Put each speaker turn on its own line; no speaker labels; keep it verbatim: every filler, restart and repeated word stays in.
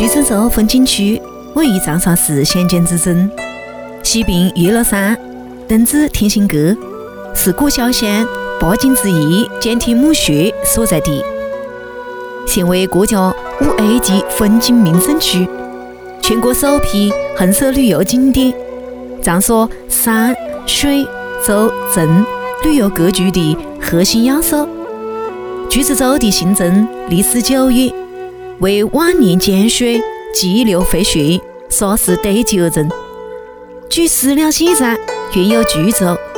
巨城州风景区位于长沙市咸江之镇，西并岳麓山、邓子天心阁，是古小县八景之一简体墓穴所在地，现为国家五 A 级风景名胜区，全国首批横设旅游景点，畅所山水州镇旅游各具的核心要素。巨子洲的新镇历史久远，为晚年建水、激流废穴、沙石堆积而成。据史料记载，原有巨洲、